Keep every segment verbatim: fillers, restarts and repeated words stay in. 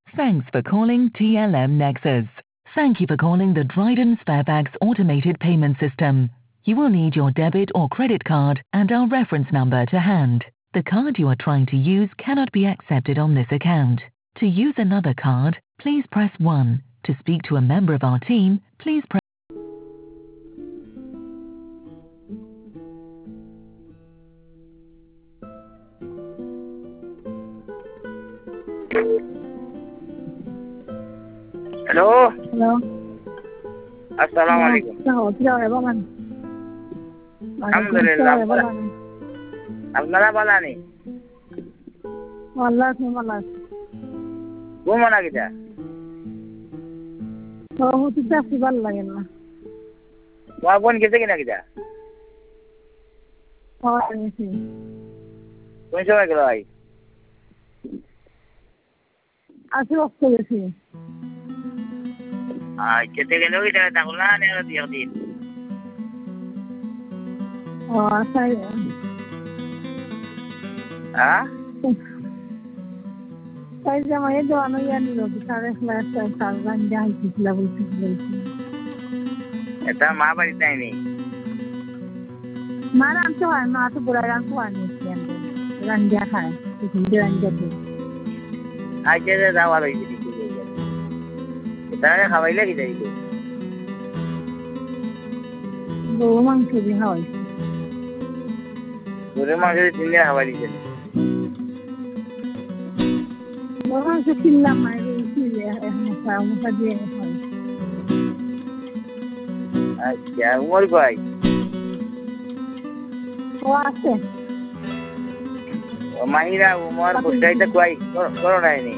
Thanks for calling T L M Nexus. Thank you for calling the Dryden Sparebags automated payment system. You will need your debit or credit card and our reference number to hand. The card you are trying to use cannot be accepted on this account. To use another card, please press one. To speak to a member of our team, please press Hello. Hello. Assalamualaikum. Chào, chào em bác anh. Alhamdulillah. আপনারা ভালো আছেন? আল্লাহ তুমি ভালো আছো? ঘুমো না কিটা? তো হতে চাচ্ছি ভালো লাগে না। তোমার বোন গেছে কিনা কিটা? হয় গেছি। কোন সময় গেল ভাই? আজকে অফ গেছি। আই কেটে গেল কিটা তাহলে না নেওয়া দিয়ে দিন। ও আচ্ছা। হ্যাঁ? তাই যে আমার এই দোকানে জানি লোক সাড়ে ক্লাস সাড়ে গান যাই ছিল বলছি বলছি। এটা মা বাড়ি যায়নি। মা রান্না হয় মা তো বড় রান্না হয় নি রান্না খায় কিন্তু রান্না দিই। আজকে যে যাওয়া হয়েছে দিকে যাই। এটা খাওয়াইলে কি যাইবে? গরু মাংস দিয়ে হয়। গরু মাংস তিন দিন খাওয়াই দিছে। গরু মাংস কিনলাম না এই মশা মশা দিয়ে হয়। আচ্ছা উমর ভাই। ও আছে। ও মাহিরা উমর বসাইতে কই করো নাইনি।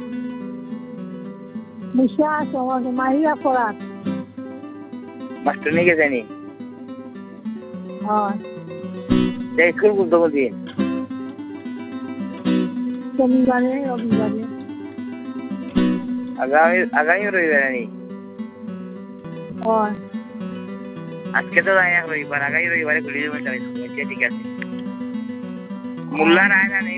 মুশা সমাজ মাহিরা পড়াত। মাস্টার নিয়ে গেছে নি? হ্যাঁ। এই স্কুল বলতে বলছি। শনিবারে রবিবারে। আগামী আগামী রবিবারে নি? হ্যাঁ। আজকে তো যাই এক রবিবার আগামী রবিবারে খুলে দেবো আচ্ছা ঠিক আছে। মোল্লা রায় না নেই?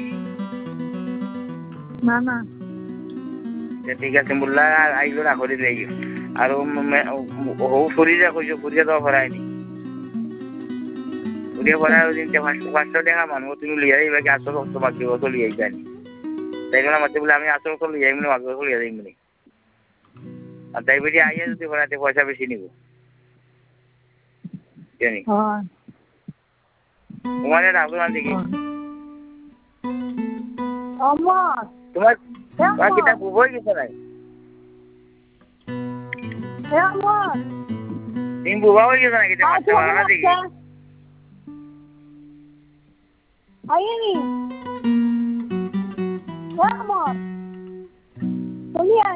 না না। ঠিক আছে মোল্লা আইলো না করে দেই আর ও ফুরিয়ে কইছো ফুরিয়ে তো ভরায়নি। ফুরিয়ে ভরায় দিন যে পাঁচশো পাঁচশো টাকা মানবো তুমি লিয়ে যাইবে কি আসল তো বাকি তো লিয়ে যাইনি। তাই বলে আমাকে বলে আমি আসল তো লিয়ে যাই মানে বাকি তো লিয়ে যাই মানে। আর তাই বেরিয়ে আইয়া যদি ভরাতে পয়সা বেশি নিব। জানি। হ্যাঁ। তোমার এটা আপনার দিকে। আমার তোমার তোমার কিটা বুবই গেছে নাই? আমার তুমি বুবা হয়ে গেছে নাকি তোমার তোমার না দিকে? আইনি আমার তুমি আই